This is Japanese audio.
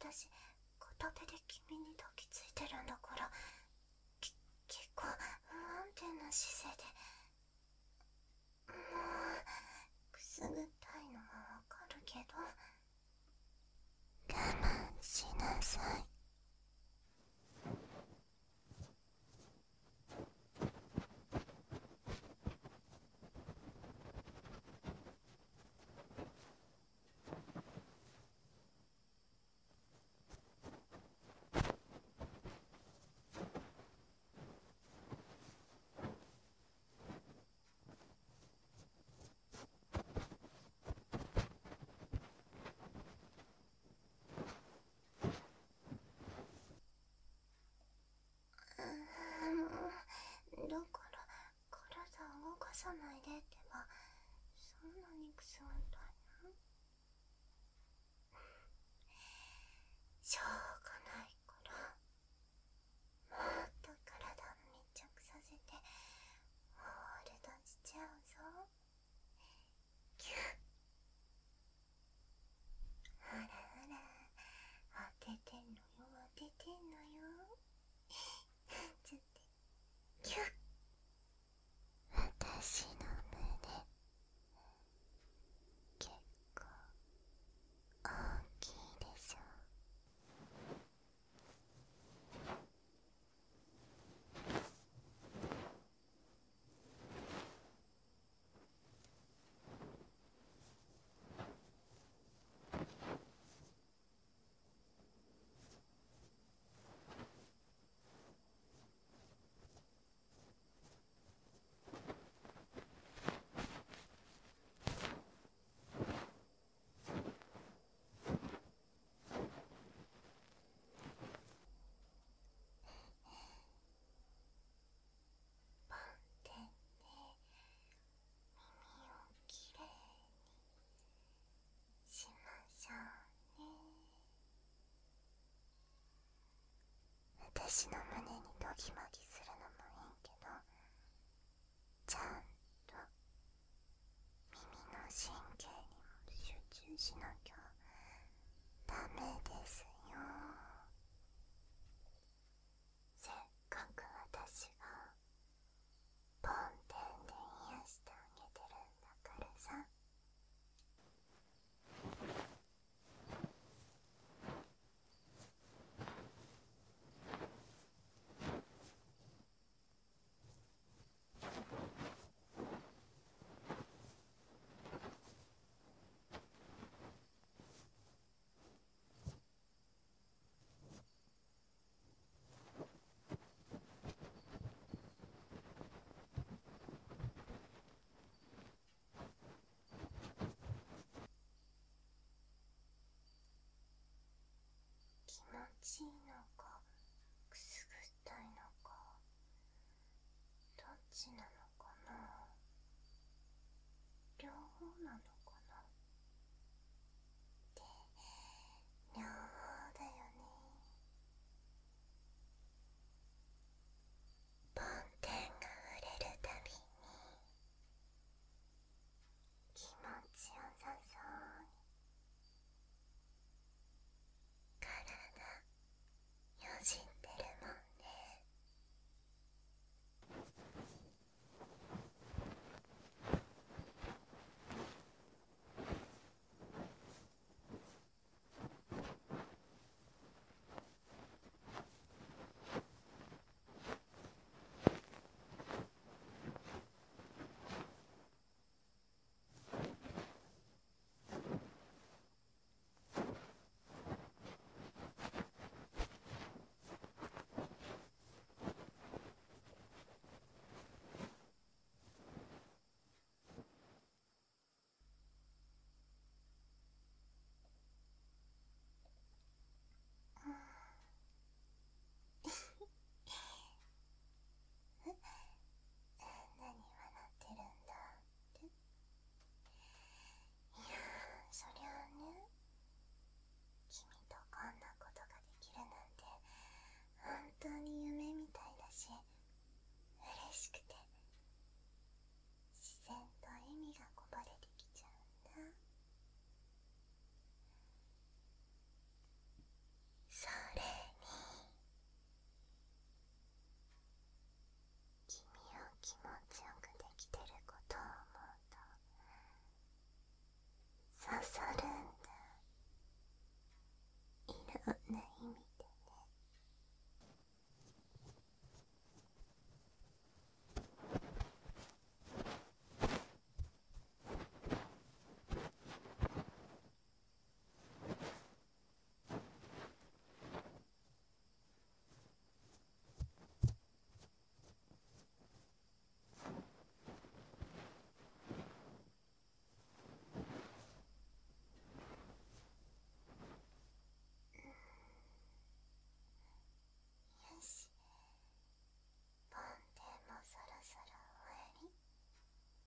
私片手で君に抱きついてるんだから、結構不安定な姿勢で。もうくすぐったいのはわかるけど、我慢しなさい。だから体動かさないでってば、そんなにくすぐったいの？しょうがないから、もっと体密着させてホールドしちゃうぞ。キュッ。ほらほら、当ててんのよ、当ててんのよ。ちょっとキュッ。私の胸結構大きいでしょ。ポンテンで耳をきれいにしましょうね。私の胸にドギマギするのもいいけど、ちゃんと耳の神経にも集中しなきゃダメですよ。せっかく私がポンテンで癒してあげてるんだからさ。気持ちいいのかくすぐったいのか、どっちなのかな。両方なの